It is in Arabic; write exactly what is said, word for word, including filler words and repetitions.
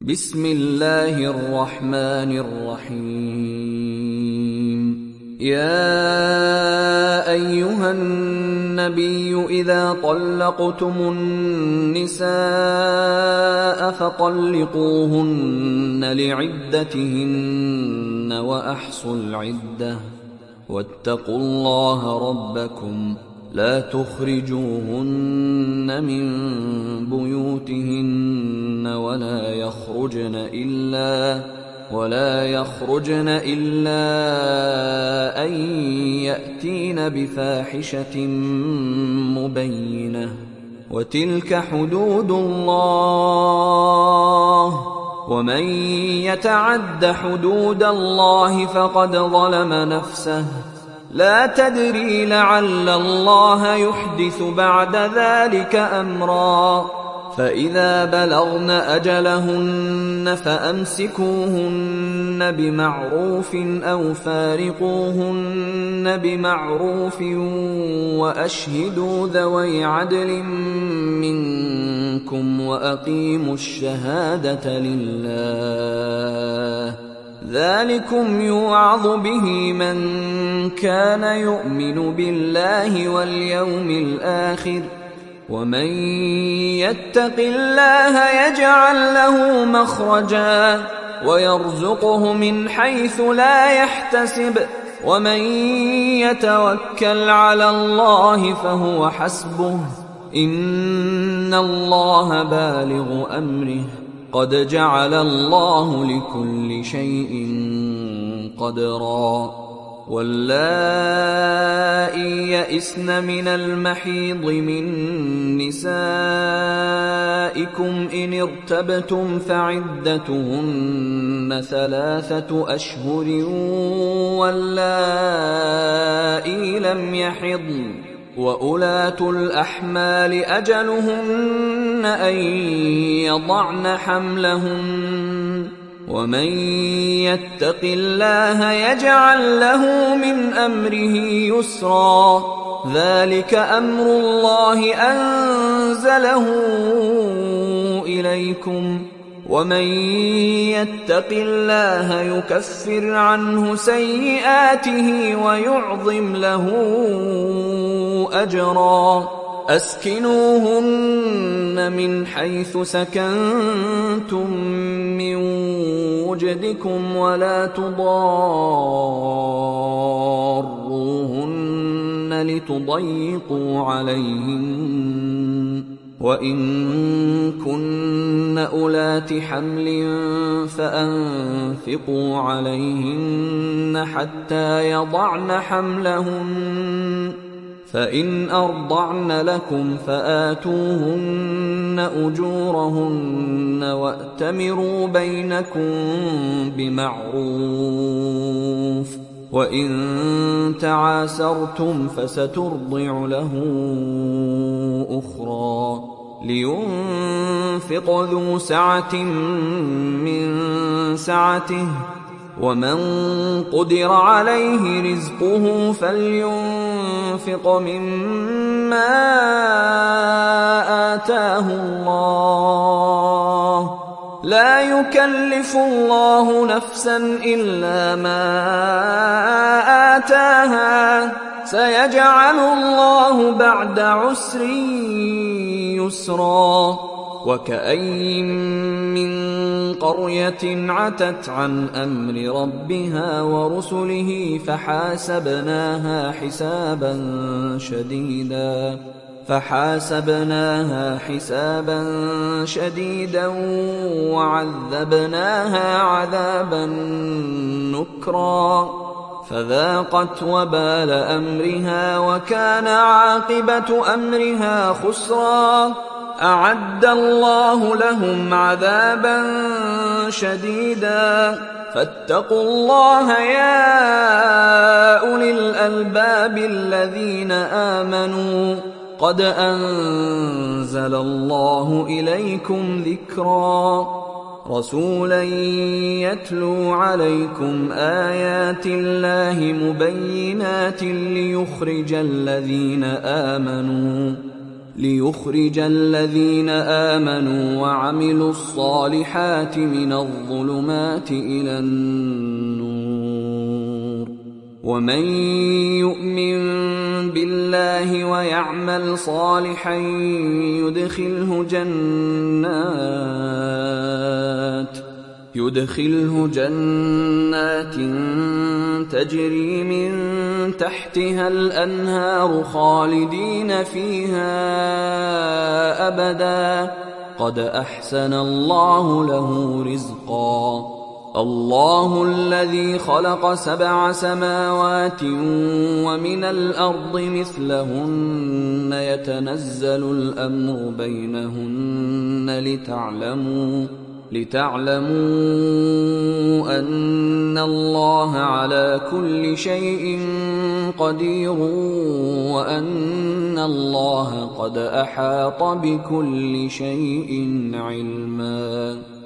بسم الله الرحمن الرحيم. يا أيها النبي إذا طلقتم النساء فطلقوهن لعدتهن وأحصوا العدة واتقوا الله ربكم لا تخرجوهن من بيوتهن ولا يخرجن إلا ولا يخرجن إلا أن يأتين بفاحشة مبينة وتلك حدود الله ومن يتعد حدود الله فقد ظلم نفسه لا تدري لعل الله يحدث بعد ذلك أمرا فإذا بلغن أجلهن فأمسكوهن بمعروف أو فارقوهن بمعروف وأشهدوا ذوي عدل منكم وأقيموا الشهادة لله ذلكم يوعظ به من كان يؤمن بالله واليوم الآخر ومن يتق الله يجعل له مخرجا ويرزقه من حيث لا يحتسب ومن يتوكل على الله فهو حسبه إن الله بالغ أمره قد جعل الله لكل شيء قدرا واللائي يئسن من المحيض من نسائكم إن ارتبتم فعدتهن ثلاثة أشهر واللائي لم يحضن وأولاة الأحمال أجلهن أن يضعن حملهن ومن يتق الله يجعل له من أمره يسرا ذلك أمر الله أنزله إليكم ومن يتق الله يكفر عنه سيئاته ويعظم له أجرا أسكنوهن من حيث سكنتم من وجدكم ولا تضاروهن لتضيقوا عليهن وإن كن أولات حمل فأنفقوا عليهن حتى يضعن حملهن فإن أرضعن لكم فآتوهن أجورهن وأتمروا بينكم بمعروف وإن تعاسرتم فسترضع له أخرى لينفق ذو سعة من سعته ومن قدر عليه رزقه فلينفق مما آتاه الله لا يكلف الله نفسا إلا ما آتاها سيجعل الله بعد عسر يسرا وكأين من قرية عتت عن أمر ربها ورسله فحاسبناها حسابا شديدا فحاسبناها حسابا شديدا وعذبناها عذابا نكرا فذاقت وبال أمرها وكان عاقبة أمرها خسرا أعد الله لهم عذابا شديدا فاتقوا الله يا أولي الألباب الذين آمنوا قد أنزل الله إليكم ذكرا رسولا يتلو عليكم آيات الله مبينات ليخرج الذين آمنوا ليخرج الذين آمنوا وعملوا الصالحات من الظلمات إلى النور. ومن يؤمن بالله ويعمل صالحا يدخله جنات يدخله جنات تجري من تحتها الأنهار خالدين فيها أبدا قد أحسن الله له رزقا. الله الذي خلق سبع سماوات ومن الأرض مثلهن يتنزل الأمر بينهن لتعلموا لتعلموا أن الله على كل شيء قدير وأن الله قد أحاط بكل شيء علما.